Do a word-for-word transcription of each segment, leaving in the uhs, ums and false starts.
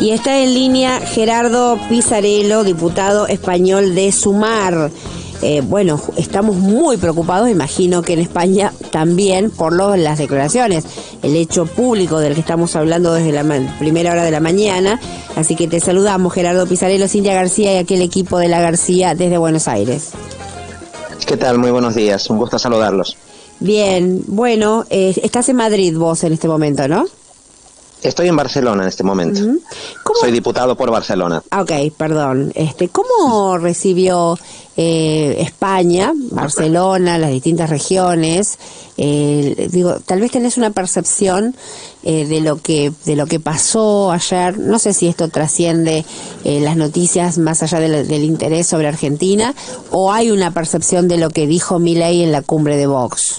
Y está en línea Gerardo Pisarello, diputado español de Sumar. Eh, bueno, estamos muy preocupados, imagino que en España también, por lo, las declaraciones, el hecho público del que estamos hablando desde la ma- primera hora de la mañana. Así que te saludamos, Gerardo Pisarello, Cintia García y aquí el equipo de La García desde Buenos Aires. ¿Qué tal? Muy buenos días, un gusto saludarlos. Bien, bueno, eh, estás en Madrid vos en este momento, ¿no? Estoy en Barcelona en este momento. Uh-huh. Soy diputado por Barcelona. Ok, perdón. Este, ¿cómo recibió eh, España, Barcelona, las distintas regiones? Eh, digo, tal vez tenés una percepción eh, de lo que de lo que pasó ayer. No sé si esto trasciende eh, las noticias más allá del, del interés sobre Argentina, o hay una percepción de lo que dijo Milei en la cumbre de Vox.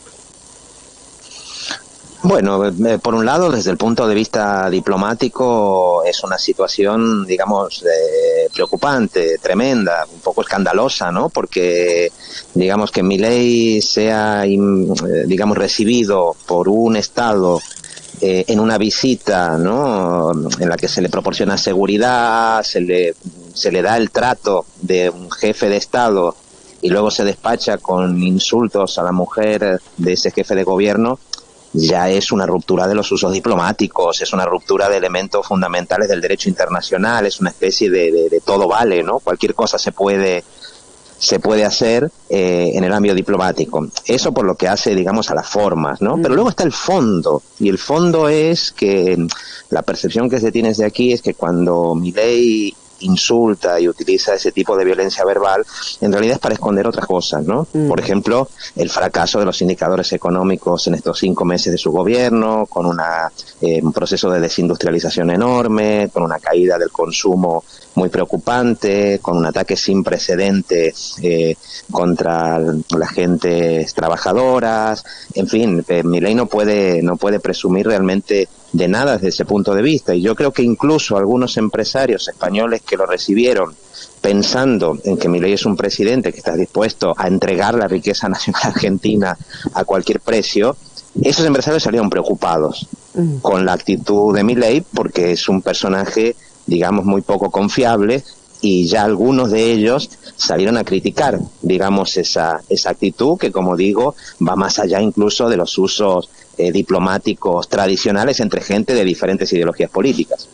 Bueno, eh, por un lado, desde el punto de vista diplomático, es una situación, digamos, eh, preocupante, tremenda, un poco escandalosa, ¿no? Porque, digamos, que Milei sea, digamos, recibido por un Estado eh, en una visita, ¿no?, en la que se le proporciona seguridad, se le, se le da el trato de un jefe de Estado y luego se despacha con insultos a la mujer de ese jefe de gobierno, ya es una ruptura de los usos diplomáticos, es una ruptura de elementos fundamentales del derecho internacional, es una especie de, de, de todo vale, ¿no? Cualquier cosa se puede se puede hacer eh, en el ámbito diplomático. Eso por lo que hace, digamos, a las formas, ¿no? Pero luego está el fondo, y el fondo es que la percepción que se tiene desde aquí es que cuando Milei insulta y utiliza ese tipo de violencia verbal, en realidad es para esconder otras cosas, ¿no? Mm. Por ejemplo, el fracaso de los indicadores económicos en estos cinco meses de su gobierno, con una, eh, un proceso de desindustrialización enorme, con una caída del consumo muy preocupante, con un ataque sin precedentes eh, contra las gentes trabajadoras. En fin, eh, Milei no puede, no puede presumir realmente de nada desde ese punto de vista, y yo creo que incluso algunos empresarios españoles que lo recibieron pensando en que Milei es un presidente que está dispuesto a entregar la riqueza nacional argentina a cualquier precio, esos empresarios salieron preocupados uh-huh. con la actitud de Milei, porque es un personaje, digamos, muy poco confiable, y ya algunos de ellos salieron a criticar, digamos, esa, esa actitud que, como digo, va más allá incluso de los usos eh, diplomáticos tradicionales entre gente de diferentes ideologías políticas.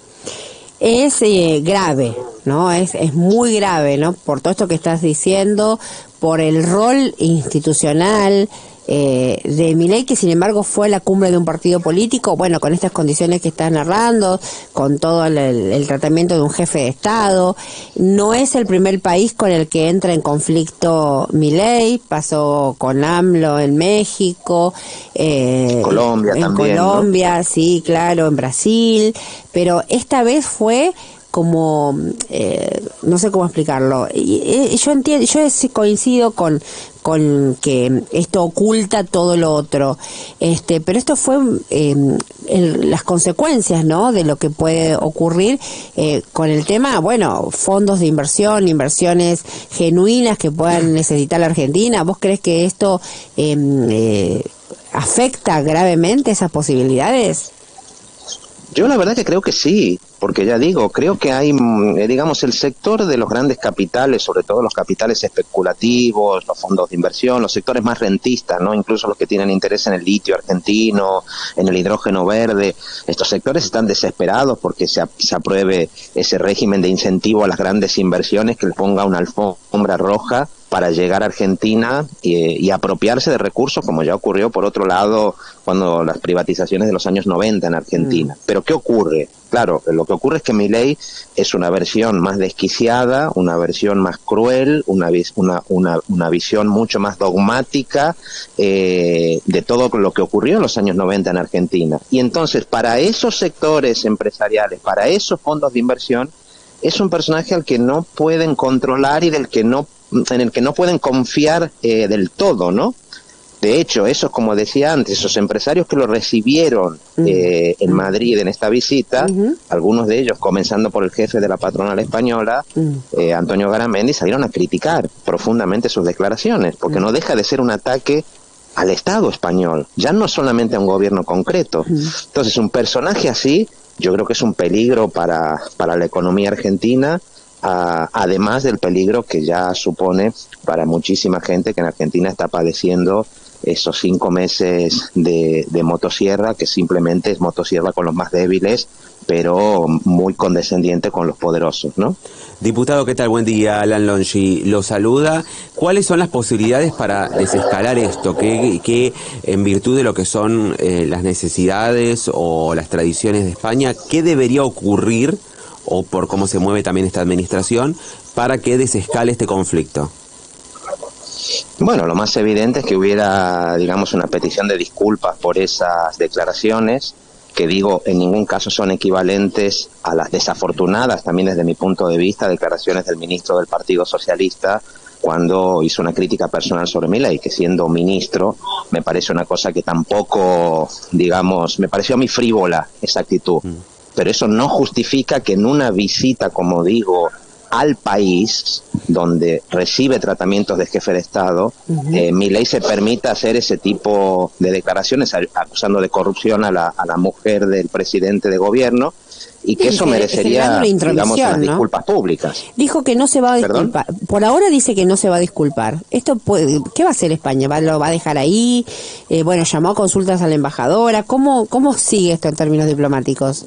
Es eh, grave, ¿no? Es, es muy grave, ¿no? Por todo esto que estás diciendo, por el rol institucional eh, de Milei, que sin embargo fue la cumbre de un partido político, bueno, con estas condiciones que estás narrando, con todo el, el tratamiento de un jefe de Estado. No es el primer país con el que entra en conflicto Milei, pasó con AMLO en México, eh, Colombia en también, Colombia, ¿no? Sí, claro, en Brasil, pero esta vez fue como, eh, no sé cómo explicarlo. Y, eh, yo entiendo, yo coincido con con que esto oculta todo lo otro, este, pero esto fue eh, el, las consecuencias, ¿no?, de lo que puede ocurrir eh, con el tema, bueno, fondos de inversión, inversiones genuinas que puedan necesitar la Argentina. ¿Vos crees que esto eh, eh, afecta gravemente esas posibilidades? Yo la verdad que creo que sí, porque ya digo, creo que hay, digamos, el sector de los grandes capitales, sobre todo los capitales especulativos, los fondos de inversión, los sectores más rentistas, ¿no? Incluso los que tienen interés en el litio argentino, en el hidrógeno verde. Estos sectores están desesperados porque se, se apruebe ese régimen de incentivo a las grandes inversiones que le ponga una alfombra roja para llegar a Argentina y, y apropiarse de recursos, como ya ocurrió por otro lado cuando las privatizaciones de los años noventa en Argentina. Mm. Pero ¿qué ocurre? Claro, lo que ocurre es que Milei es una versión más desquiciada, una versión más cruel, una, una, una, una visión mucho más dogmática eh, de todo lo que ocurrió en los años noventa en Argentina. Y entonces, para esos sectores empresariales, para esos fondos de inversión, es un personaje al que no pueden controlar y del que no en el que no pueden confiar eh, del todo, ¿no? De hecho, esos, como decía antes, esos empresarios que lo recibieron eh, en Madrid en esta visita, uh-huh. algunos de ellos, comenzando por el jefe de la patronal española, uh-huh. eh, Antonio Garamendi, salieron a criticar profundamente sus declaraciones, porque uh-huh. no deja de ser un ataque al Estado español, ya no solamente a un gobierno concreto. Uh-huh. Entonces, un personaje así yo creo que es un peligro para, para la economía argentina, a, además del peligro que ya supone para muchísima gente que en Argentina está padeciendo esos cinco meses de, de motosierra, que simplemente es motosierra con los más débiles, pero muy condescendiente con los poderosos, ¿no? Diputado, ¿qué tal? Buen día, Alan Longi lo saluda. ¿Cuáles son las posibilidades para desescalar esto? ¿Qué, qué en virtud de lo que son eh, las necesidades o las tradiciones de España, qué debería ocurrir, o por cómo se mueve también esta administración, para que desescale este conflicto? Bueno, lo más evidente es que hubiera, digamos, una petición de disculpas por esas declaraciones, que digo, en ningún caso son equivalentes a las desafortunadas, también desde mi punto de vista, declaraciones del ministro del Partido Socialista cuando hizo una crítica personal sobre Milei, que siendo ministro me parece una cosa que tampoco, digamos, me pareció a mí frívola esa actitud. Mm. Pero eso no justifica que en una visita, como digo, al país donde recibe tratamientos de jefe de Estado, uh-huh. eh, Milei se permita hacer ese tipo de declaraciones acusando de corrupción a la, a la mujer del presidente de gobierno, y que sí, eso merecería, digamos, unas ¿no? disculpas públicas. Dijo que no se va a disculpar. ¿Perdón? Por ahora dice que no se va a disculpar. Esto puede, ¿qué va a hacer España? ¿Va, ¿Lo va a dejar ahí? Eh, bueno, llamó a consultas a la embajadora. ¿Cómo, cómo sigue esto en términos diplomáticos?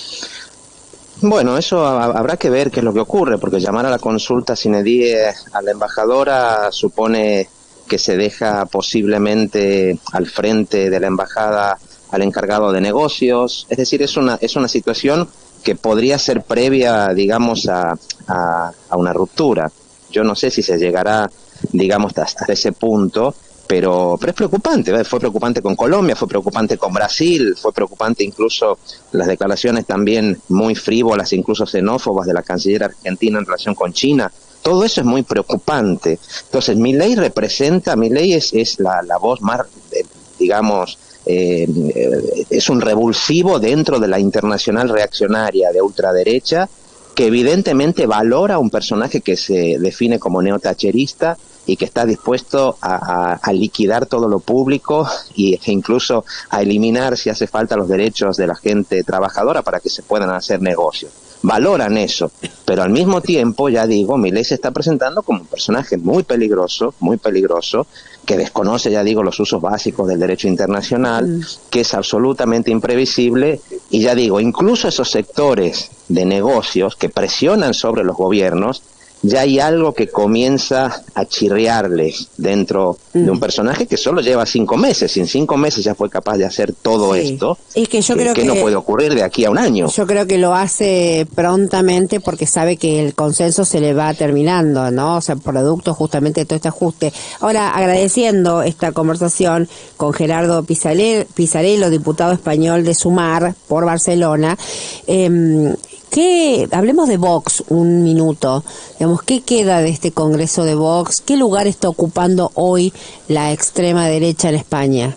Bueno, eso habrá que ver qué es lo que ocurre, porque llamar a la consulta sine die a la embajadora supone que se deja posiblemente al frente de la embajada al encargado de negocios. Es decir, es una es una situación que podría ser previa, digamos, a, a, a una ruptura. Yo no sé si se llegará, digamos, hasta ese punto, pero, pero es preocupante. ¿eh? Fue preocupante con Colombia, fue preocupante con Brasil, fue preocupante incluso las declaraciones también muy frívolas, incluso xenófobas de la canciller argentina en relación con China. Todo eso es muy preocupante. Entonces, Milei representa, Milei es, es la, la voz más, eh, digamos, eh, eh, es un revulsivo dentro de la internacional reaccionaria de ultraderecha, que evidentemente valora a un personaje que se define como neotacherista y que está dispuesto a, a, a liquidar todo lo público y, e incluso a eliminar, si hace falta, los derechos de la gente trabajadora para que se puedan hacer negocios. Valoran eso, pero al mismo tiempo, ya digo, Milei se está presentando como un personaje muy peligroso, muy peligroso, que desconoce, ya digo, los usos básicos del derecho internacional, mm. que es absolutamente imprevisible, y ya digo, incluso esos sectores de negocios que presionan sobre los gobiernos, ya hay algo que comienza a chirriarle dentro mm. de un personaje que solo lleva cinco meses. Y en cinco meses ya fue capaz de hacer todo sí. esto. Es que yo que, creo que, que no puede ocurrir de aquí a un año. Yo creo que lo hace prontamente porque sabe que el consenso se le va terminando, ¿no? O sea, producto justamente de todo este ajuste. Ahora, agradeciendo esta conversación con Gerardo Pisarello, diputado español de Sumar por Barcelona, eh, ¿qué, hablemos de Vox un minuto, digamos, ¿qué queda de este Congreso de Vox? ¿Qué lugar está ocupando hoy la extrema derecha en España?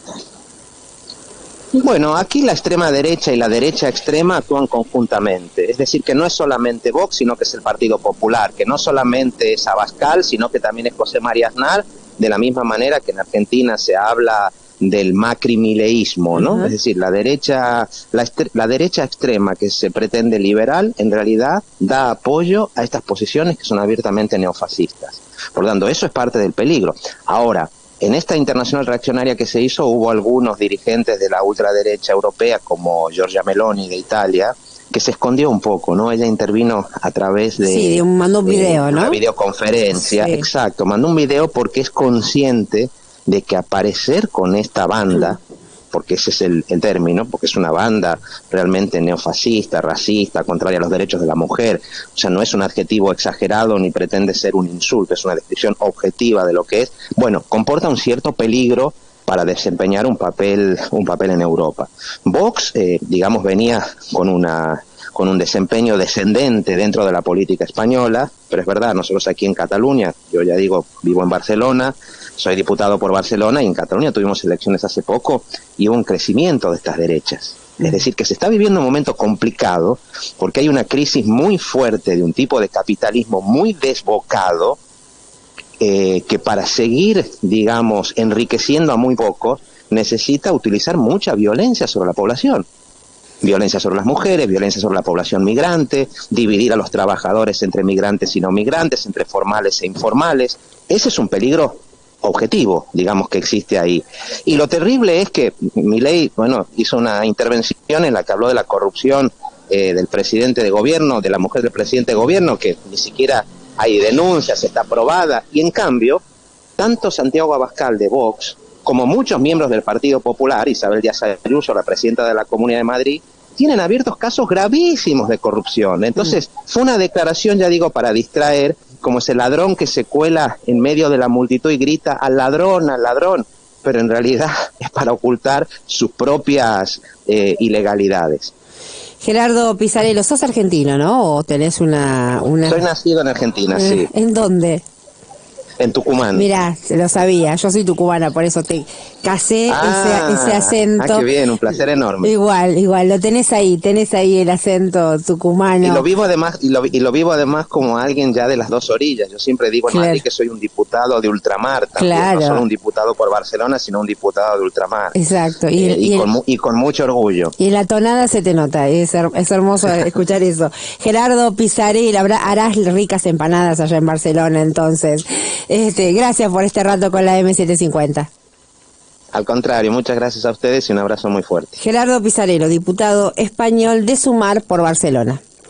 Bueno, aquí la extrema derecha y la derecha extrema actúan conjuntamente, es decir, que no es solamente Vox, sino que es el Partido Popular, que no solamente es Abascal, sino que también es José María Aznar, de la misma manera que en Argentina se habla del macrimileísmo, ¿no? Uh-huh. Es decir, la derecha, la, la derecha extrema que se pretende liberal, en realidad da apoyo a estas posiciones que son abiertamente neofascistas. Por lo tanto, eso es parte del peligro. Ahora, en esta internacional reaccionaria que se hizo, hubo algunos dirigentes de la ultraderecha europea, como Giorgia Meloni de Italia, que se escondió un poco, ¿no? Ella intervino a través de... Sí, de un, mandó un video, de ¿no? Una videoconferencia, sí. Exacto, mandó un video porque es consciente de que aparecer con esta banda, porque ese es el, el término, porque es una banda realmente neofascista, racista, contraria a los derechos de la mujer, o sea, no es un adjetivo exagerado ni pretende ser un insulto, es una descripción objetiva de lo que es, bueno, comporta un cierto peligro para desempeñar un papel, un papel en Europa. Vox, eh, digamos, venía con una... con un desempeño descendente dentro de la política española, pero es verdad, nosotros aquí en Cataluña, yo ya digo, vivo en Barcelona, soy diputado por Barcelona, y en Cataluña tuvimos elecciones hace poco y hubo un crecimiento de estas derechas. Es decir, que se está viviendo un momento complicado porque hay una crisis muy fuerte de un tipo de capitalismo muy desbocado eh, que para seguir, digamos, enriqueciendo a muy pocos, necesita utilizar mucha violencia sobre la población. Violencia sobre las mujeres, violencia sobre la población migrante, dividir a los trabajadores entre migrantes y no migrantes, entre formales e informales. Ese es un peligro objetivo, digamos, que existe ahí. Y lo terrible es que Milei, bueno, hizo una intervención en la que habló de la corrupción eh, del presidente de gobierno, de la mujer del presidente de gobierno, que ni siquiera hay denuncias, está aprobada, y en cambio, tanto Santiago Abascal de Vox, como muchos miembros del Partido Popular, Isabel Díaz Ayuso, la presidenta de la Comunidad de Madrid, tienen abiertos casos gravísimos de corrupción. Entonces, fue una declaración, ya digo, para distraer, como ese ladrón que se cuela en medio de la multitud y grita al ladrón, al ladrón, pero en realidad es para ocultar sus propias eh, ilegalidades. Gerardo Pisarello, sos argentino, ¿no? ¿O tenés una, una... Soy nacido en Argentina, eh, sí. ¿En dónde? En Tucumán. Mirá, se lo sabía, yo soy tucumana, por eso te casé ah, ese, ese acento. Ah, qué bien, un placer enorme. Igual, igual, lo tenés ahí, tenés ahí el acento tucumano. Y lo vivo además, y lo, y lo vivo además como alguien ya de las dos orillas. Yo siempre digo en claro. Madrid que soy un diputado de ultramar también, claro. No solo un diputado por Barcelona, sino un diputado de ultramar. Exacto. Y, eh, y, y, con, el, y con mucho orgullo. Y la tonada se te nota, es, her, es hermoso escuchar eso. Gerardo Pisarello, harás ricas empanadas allá en Barcelona, entonces. Este, gracias por este rato con la eme setecientos cincuenta. Al contrario, muchas gracias a ustedes y un abrazo muy fuerte. Gerardo Pisarello, diputado español de Sumar por Barcelona.